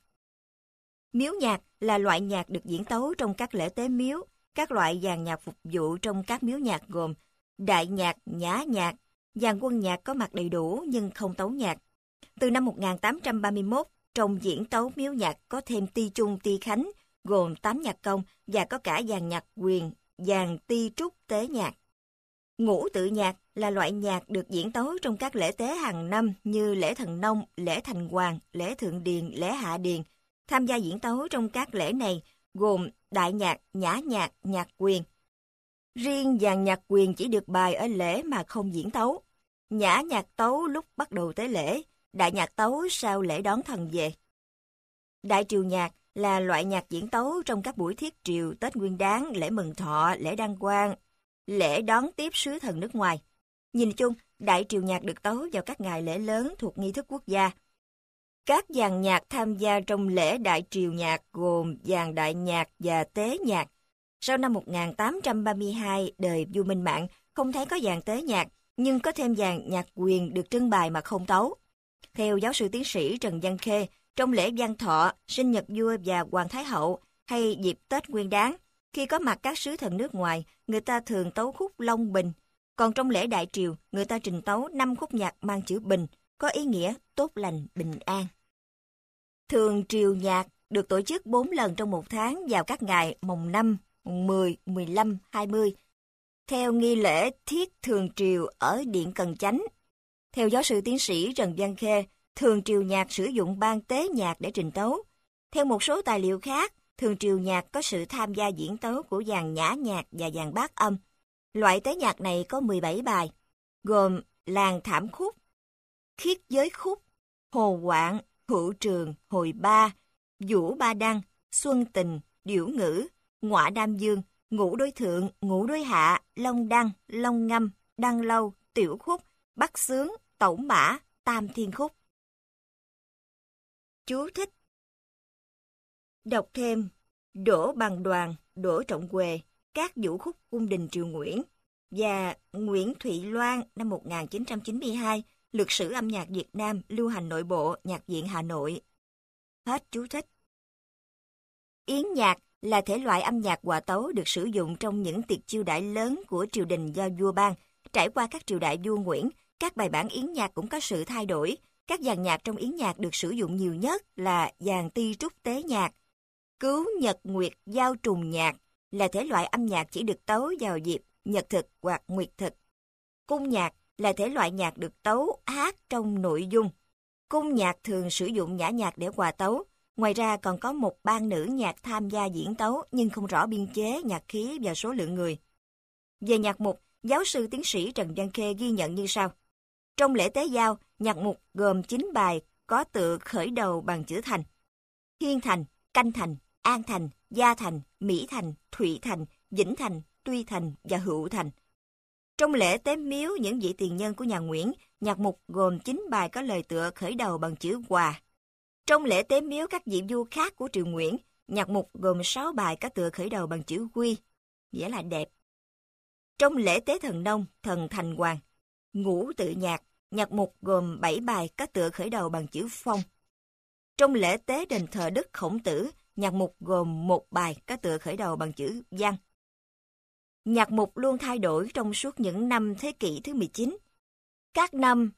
Miếu nhạc là loại nhạc được diễn tấu trong các lễ tế miếu. Các loại dàn nhạc phục vụ trong các miếu nhạc gồm đại nhạc, nhã nhạc, dàn quân nhạc có mặt đầy đủ nhưng không tấu nhạc. Từ năm 1831, trong diễn tấu miếu nhạc có thêm ti chung, ti khánh, gồm 8 nhạc công và có cả dàn nhạc quyền, dàn ti trúc tế nhạc. Ngũ tự nhạc là loại nhạc được diễn tấu trong các lễ tế hàng năm như lễ Thần Nông, lễ Thành Hoàng, lễ Thượng Điền, lễ Hạ Điền. Tham gia diễn tấu trong các lễ này gồm đại nhạc, nhã nhạc, nhạc quyền. Riêng dàn nhạc quyền chỉ được bài ở lễ mà không diễn tấu. Nhã nhạc tấu lúc bắt đầu tế lễ, đại nhạc tấu sau lễ đón thần về. Đại triều nhạc là loại nhạc diễn tấu trong các buổi thiết triều, Tết Nguyên Đán, lễ mừng thọ, lễ đăng quang, lễ đón tiếp sứ thần nước ngoài. Nhìn chung, đại triều nhạc được tấu vào các ngày lễ lớn thuộc nghi thức quốc gia. Các dàn nhạc tham gia trong lễ đại triều nhạc gồm dàn đại nhạc và tế nhạc. Sau năm 1832, đời vua Minh Mạng không thấy có dàn tế nhạc, nhưng có thêm dàn nhạc quyền được trưng bày mà không tấu. Theo giáo sư tiến sĩ Trần Văn Khê, trong lễ Văn Thọ, sinh nhật vua và Hoàng Thái Hậu hay dịp Tết Nguyên Đán, khi có mặt các sứ thần nước ngoài, người ta thường tấu khúc Long Bình. Còn trong lễ đại triều, người ta trình tấu 5 khúc nhạc mang chữ Bình, có ý nghĩa tốt lành, bình an. Thường triều nhạc được tổ chức 4 lần trong một tháng vào các ngày mồng 5, mùng 10, 15, 20, theo nghi lễ thiết thường triều ở Điện Cần Chánh. Theo giáo sư tiến sĩ Trần Văn Khê, thường triều nhạc sử dụng ban tế nhạc để trình tấu. Theo một số tài liệu khác, thường triều nhạc có sự tham gia diễn tấu của dàn nhã nhạc và dàn bát âm. Loại tế nhạc này có 17 bài, gồm Làng Thảm Khúc, Khiết Giới Khúc, Hồ Quạng, Hữu Trường, Hồi Ba, Vũ Ba Đăng, Xuân Tình, Điểu Ngữ, Ngọa Đam Dương, Ngũ Đối Thượng, Ngũ Đối Hạ, Long Đăng, Long Ngâm, Đăng Lâu, Tiểu Khúc, Bắc Xướng, Tẩu Mã, Tam Thiên Khúc. Chú thích: đọc thêm Đỗ Bằng Đoàn, Đỗ Trọng Quề, các vũ khúc cung đình triều Nguyễn và Nguyễn Thụy Loan năm 1992, Lược sử âm nhạc Việt Nam, lưu hành nội bộ, Nhạc viện Hà Nội. Hết chú thích. Yến nhạc là thể loại âm nhạc hòa tấu được sử dụng trong những tiệc chiêu đãi lớn của triều đình do vua ban. Trải qua các triều đại vua Nguyễn, các bài bản yến nhạc cũng có sự thay đổi. Các dàn nhạc trong yến nhạc được sử dụng nhiều nhất là dàn ti trúc tế nhạc. Cứu nhật nguyệt giao trùng nhạc là thể loại âm nhạc chỉ được tấu vào dịp nhật thực hoặc nguyệt thực. Cung nhạc là thể loại nhạc được tấu hát trong nội dung. Cung nhạc thường sử dụng nhã nhạc để hòa tấu. Ngoài ra còn có một ban nữ nhạc tham gia diễn tấu nhưng không rõ biên chế, nhạc khí và số lượng người. Về nhạc mục, giáo sư tiến sĩ Trần Văn Khê ghi nhận như sau. Trong lễ tế giao, nhạc mục gồm 9 bài có tựa khởi đầu bằng chữ thành. Hiên thành, canh thành, an thành, gia thành, mỹ thành, thụy thành, vĩnh thành, tuy thành và hữu thành. Trong lễ tế miếu những vị tiền nhân của nhà Nguyễn, nhạc mục gồm 9 bài có lời tựa khởi đầu bằng chữ hòa. Trong lễ tế miếu các vị vua khác của triều Nguyễn, nhạc mục gồm 6 bài có tựa khởi đầu bằng chữ quy, nghĩa là đẹp. Trong lễ tế thần nông, thần Thành Hoàng, ngũ tự nhạc, nhạc mục gồm 7 bài có tựa khởi đầu bằng chữ phong. Trong lễ tế đền thờ Đức Khổng Tử, nhạc mục gồm 1 bài có tựa khởi đầu bằng chữ văn. Nhạc mục luôn thay đổi trong suốt những năm thế kỷ thứ 19. Các năm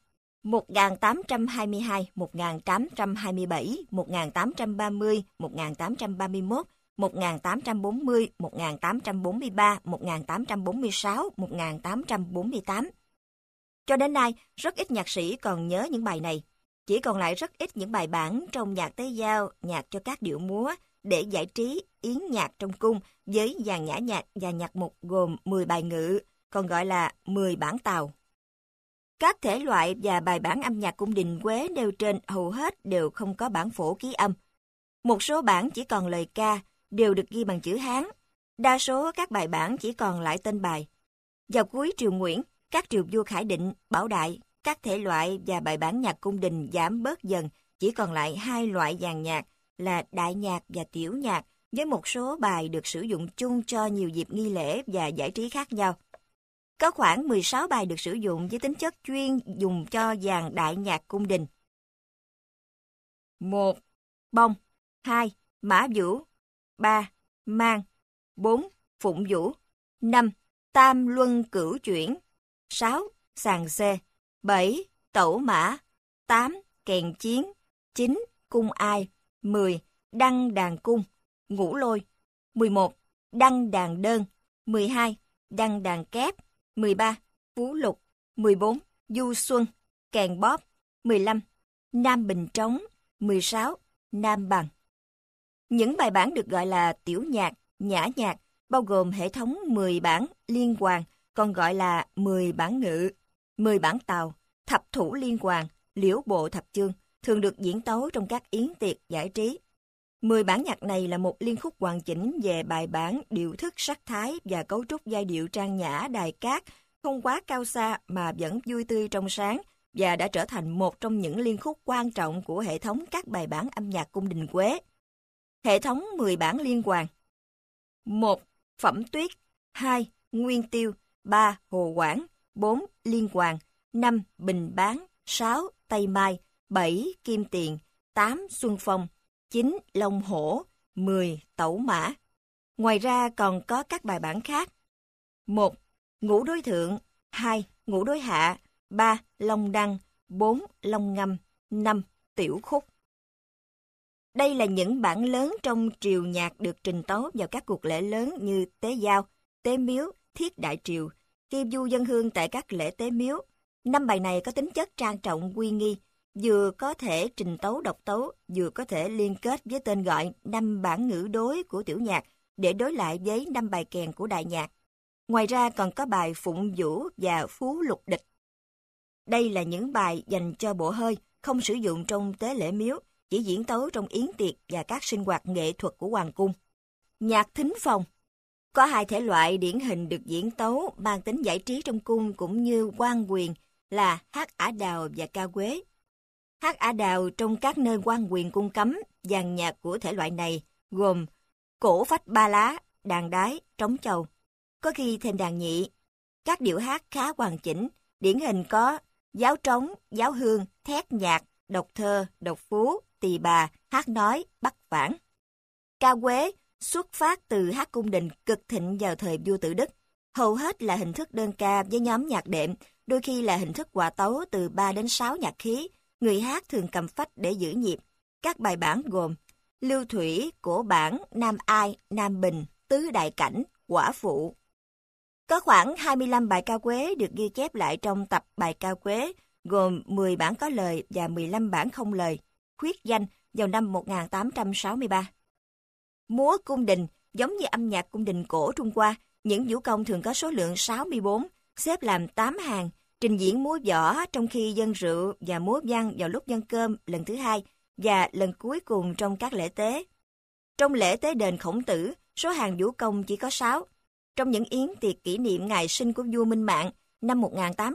1822, 1827, 1830, 1831, 1840, 1843, 1846, 1848. Cho đến nay, rất ít nhạc sĩ còn nhớ những bài này. Chỉ còn lại rất ít những bài bản trong nhạc tế giao, nhạc cho các điệu múa, để giải trí, yến nhạc trong cung với dàn nhã nhạc và nhạc mục gồm 10 bài ngự, còn gọi là 10 bản tàu. Các thể loại và bài bản âm nhạc cung đình Quế nêu trên hầu hết đều không có bản phổ ký âm. Một số bản chỉ còn lời ca, đều được ghi bằng chữ Hán. Đa số các bài bản chỉ còn lại tên bài. Vào cuối triều Nguyễn, các triều vua Khải Định, Bảo Đại, các thể loại và bài bản nhạc cung đình giảm bớt dần, chỉ còn lại 2 loại dàn nhạc là đại nhạc và tiểu nhạc, với một số bài được sử dụng chung cho nhiều dịp nghi lễ và giải trí khác nhau. Có khoảng 16 bài được sử dụng với tính chất chuyên dùng cho dàn đại nhạc cung đình. 1. Bông. 2. Mã vũ. 3. Mang. 4. Phụng vũ. 5. Tam luân cửu chuyển. 6. Sàng xê. 7. Tẩu mã. 8. Kèn chiến. 9. Cung ai. 10. Đăng đàn cung. Ngũ lôi. 11. Đăng đàn đơn. 12. Đăng đàn kép. 13. Phú lục. 14. Du xuân. Kèn bóp. 15. Nam bình trống. 16. Nam bằng. Những bài bản được gọi là tiểu nhạc, nhã nhạc, bao gồm hệ thống 10 bản liên hoàn, còn gọi là 10 bản ngự, 10 bản tàu, thập thủ liên hoàn, liễu bộ thập chương, thường được diễn tấu trong các yến tiệc giải trí. 10 bản nhạc này là một liên khúc hoàn chỉnh về bài bản, điệu thức, sắc thái và cấu trúc giai điệu trang nhã đài cát, không quá cao xa mà vẫn vui tươi trong sáng, và đã trở thành một trong những liên khúc quan trọng của hệ thống các bài bản âm nhạc cung đình Quế. Hệ thống 10 bản liên hoàn. 1. Phẩm tuyết. 2. Nguyên tiêu. 3. Hồ quảng. 4. Liên hoàn. 5. Bình bán. 6. Tây mai. 7. Kim tiền. 8. Xuân phong. 9. Long hổ. 10. Tẩu mã. Ngoài ra còn có các bài bản khác. 1. Ngũ đối thượng. 2. Ngũ đối hạ. 3. Long đăng. 4. Long ngâm. 5. Tiểu khúc. Đây là những bản lớn trong triều nhạc được trình tấu vào các cuộc lễ lớn như tế giao, tế miếu, thiết đại triều, kiêm du dân hương tại các lễ tế miếu. 5 bài này có tính chất trang trọng uy nghi, vừa có thể trình tấu độc tấu, vừa có thể liên kết với tên gọi 5 bản ngữ đối của tiểu nhạc để đối lại với 5 bài kèn của đại nhạc. Ngoài ra còn có bài phụng vũ và phú lục địch. Đây là những bài dành cho bộ hơi, không sử dụng trong tế lễ miếu, chỉ diễn tấu trong yến tiệc và các sinh hoạt nghệ thuật của hoàng cung. Nhạc thính phòng. Có 2 thể loại điển hình được diễn tấu mang tính giải trí trong cung cũng như quan quyền là hát ả đào và ca quế. Hát ả đào trong các nơi quan quyền cung cấm, dàn nhạc của thể loại này gồm cổ phách ba lá, đàn đái, trống chầu, có khi thêm đàn nhị. Các điệu hát khá hoàn chỉnh, điển hình có giáo trống, giáo hương, thét nhạc, đọc thơ, đọc phú, tỳ bà, hát nói, bắt vãn. Ca quế xuất phát từ hát cung đình cực thịnh vào thời vua Tự Đức. Hầu hết là hình thức đơn ca với nhóm nhạc đệm, đôi khi là hình thức hòa tấu từ 3 đến 6 nhạc khí. Người hát thường cầm phách để giữ nhịp. Các bài bản gồm Lưu Thủy, Cổ Bản, Nam Ai, Nam Bình, Tứ Đại Cảnh, Quả Phụ. Có khoảng 25 bài ca quế được ghi chép lại trong tập bài ca quế, gồm 10 bản có lời và 15 bản không lời, khuyết danh vào năm 1863. Múa cung đình, giống như âm nhạc cung đình cổ Trung Hoa, những vũ công thường có số lượng 64, xếp làm 8 hàng, trình diễn múa võ trong khi dâng rượu và múa văn vào lúc dâng cơm lần thứ 2 và lần cuối cùng trong các lễ tế. Trong lễ tế đền Khổng Tử, số hàng vũ công chỉ có 6. Trong những yến tiệc kỷ niệm ngày sinh của vua Minh Mạng năm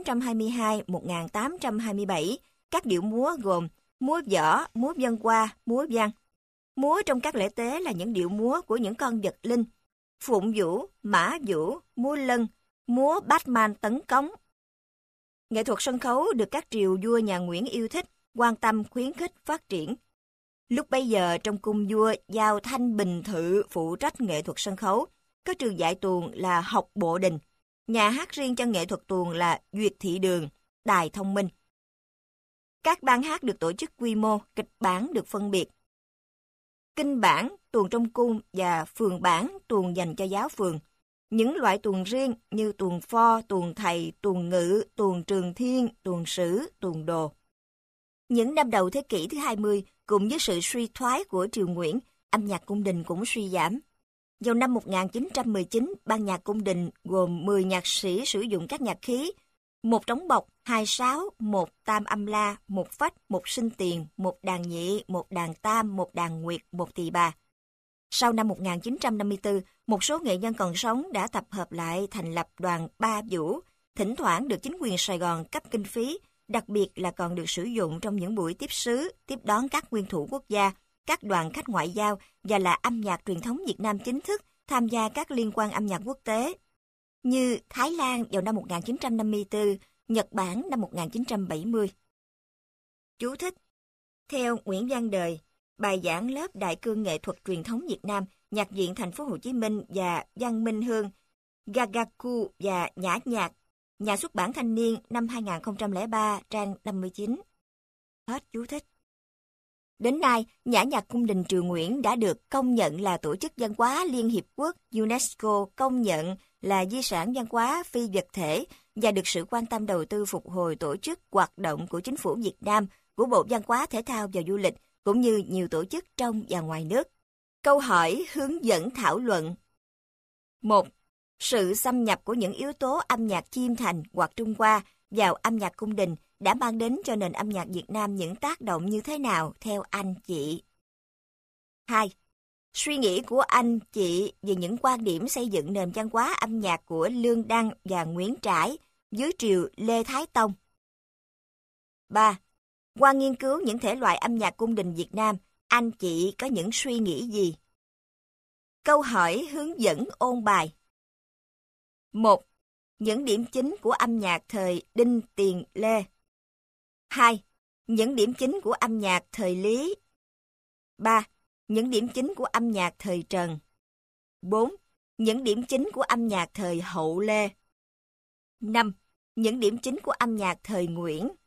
1822-1827, các điệu múa gồm múa võ, múa dân hoa, múa văn. Múa trong các lễ tế là những điệu múa của những con vật linh, phụng vũ, mã vũ, múa lân, múa Batman tấn công. Nghệ thuật sân khấu được các triều vua nhà Nguyễn yêu thích, quan tâm khuyến khích phát triển. Lúc bấy giờ trong cung vua giao Thanh Bình Thự phụ trách nghệ thuật sân khấu, có trường dạy tuồng là Học Bộ Đình, nhà hát riêng cho nghệ thuật tuồng là Duyệt Thị Đường, Đài Thông Minh. Các ban hát được tổ chức quy mô, kịch bản được phân biệt. Kinh bản, tuồng trong cung và phường bản, tuồng dành cho giáo phường. Những loại tuồng riêng như tuồng pho, tuồng thầy, tuồng ngự, tuồng trường thiên, tuồng sử, tuồng đồ. Những năm đầu thế kỷ thứ 20, cùng với sự suy thoái của triều Nguyễn, âm nhạc cung đình cũng suy giảm. Vào năm 1919, ban nhạc cung đình gồm 10 nhạc sĩ sử dụng các nhạc khí, 1 trống bọc, 2 sáo, 1 tam âm la, 1 phách, 1 sinh tiền, 1 đàn nhị, 1 đàn tam, 1 đàn nguyệt, 1 tỳ bà. Sau năm 1954, một số nghệ nhân còn sống đã tập hợp lại thành lập đoàn Ba Vũ, thỉnh thoảng được chính quyền Sài Gòn cấp kinh phí, đặc biệt là còn được sử dụng trong những buổi tiếp sứ, tiếp đón các nguyên thủ quốc gia, các đoàn khách ngoại giao và là âm nhạc truyền thống Việt Nam chính thức tham gia các liên hoan âm nhạc quốc tế, như Thái Lan vào năm 1954, Nhật Bản năm 1970. Chú thích: Theo Nguyễn Văn Đời, bài giảng lớp Đại cương nghệ thuật truyền thống Việt Nam, Nhạc viện Thành phố Hồ Chí Minh và Văn Minh Hương, Gagaku và Nhã Nhạc, Nhà xuất bản Thanh niên năm 2003, trang 59. Hết chú thích. Đến nay, Nhã nhạc cung đình Triều Nguyễn đã được công nhận là tổ chức văn hóa Liên Hiệp Quốc UNESCO công nhận là di sản văn hóa phi vật thể và được sự quan tâm đầu tư phục hồi tổ chức hoạt động của chính phủ Việt Nam, của Bộ Văn hóa Thể thao và Du lịch, cũng như nhiều tổ chức trong và ngoài nước. Câu hỏi hướng dẫn thảo luận. 1. Sự xâm nhập của những yếu tố âm nhạc chiêm thành hoặc Trung Hoa vào âm nhạc cung đình đã mang đến cho nền âm nhạc Việt Nam những tác động như thế nào theo anh chị? 2. Suy nghĩ của anh chị về những quan điểm xây dựng nền văn hóa âm nhạc của Lương Đăng và Nguyễn Trãi dưới triều Lê Thái Tông. 3. Qua nghiên cứu những thể loại âm nhạc cung đình Việt Nam, anh chị có những suy nghĩ gì? Câu hỏi hướng dẫn ôn bài. 1. Những điểm chính của âm nhạc thời Đinh Tiền Lê. 2. Những điểm chính của âm nhạc thời Lý. 3. Những điểm chính của âm nhạc thời Trần. 4. Những điểm chính của âm nhạc thời Hậu Lê. 5. Những điểm chính của âm nhạc thời Nguyễn.